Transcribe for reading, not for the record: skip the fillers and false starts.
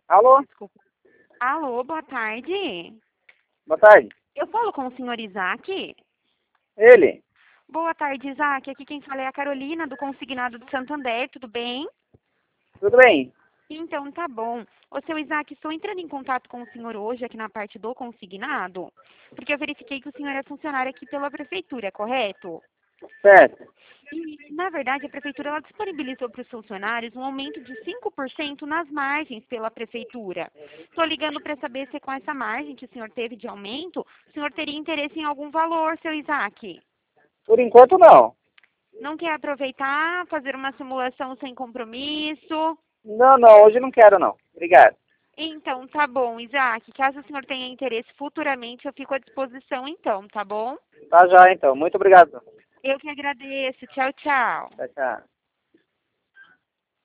Alô? Desculpa. Alô, boa tarde. Boa tarde. Eu falo com o senhor Isaac? Ele? Boa tarde, Isaac. Aqui quem fala é a Carolina, do Consignado do Santander, tudo bem? Tudo bem? Então, tá bom. Ô, seu Isaac, estou entrando em contato com o senhor hoje aqui na parte do consignado, porque eu verifiquei que o senhor é funcionário aqui pela prefeitura, correto? Certo. E, na verdade, a prefeitura ela disponibilizou para os funcionários um aumento de 5% nas margens pela prefeitura. Estou ligando para saber se com essa margem que o senhor teve de aumento, o senhor teria interesse em algum valor, seu Isaac. Por enquanto, não. Não quer aproveitar, fazer uma simulação sem compromisso? Não, não, hoje não quero, não. Obrigado. Então, tá bom, Isaac. Caso o senhor tenha interesse futuramente, eu fico à disposição então, tá bom? Tá já, então. Muito obrigado. Eu que agradeço. Tchau, tchau. Tchau, tchau.